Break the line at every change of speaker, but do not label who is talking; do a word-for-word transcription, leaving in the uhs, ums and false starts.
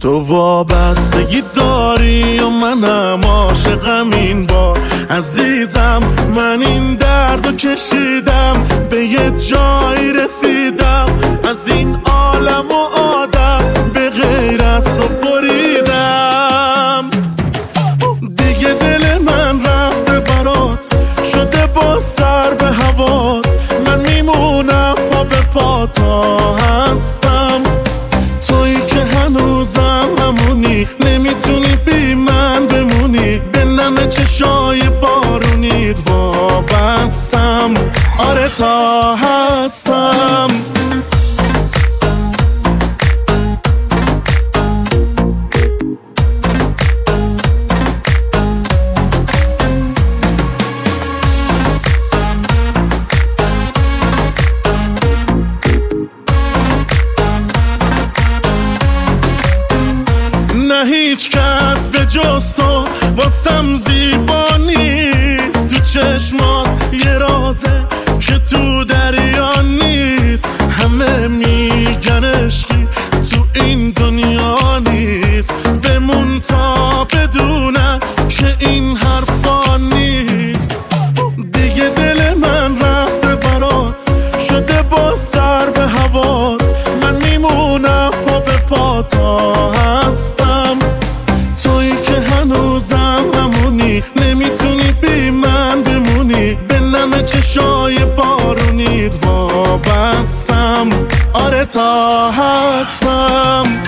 تو وابستگی داری و منم عاشقم این بار عزیزم. من این دردو کشیدم به یه جایی رسیدم، از این عالم و آدم به غیر از تو بریدم. دیگه دل من رفته برات، شده با سر به هوات، من میمونم پا به پا تا هستم. تویی که هنوزم همونی، نمیتونی بی من بمونی، به نم چشای بارونیت وابستم. آره تا هستم. نه هیچ کس به جز تو واسم زیبا نیست، تو چشمات یه رازه که تو دریا نیست. همه میگن عشقی تو این دنیا نیست، بمون تا بدونن که این حرفا نیست. دیگه دل من رفته برات، شده با سر به هوات، من میمونم پا به پا تا هستم. تویی که هنوزم همونی، نمیتونی بی من بمونی، به نم چشای بارونیت وابستم. آره تا هستم.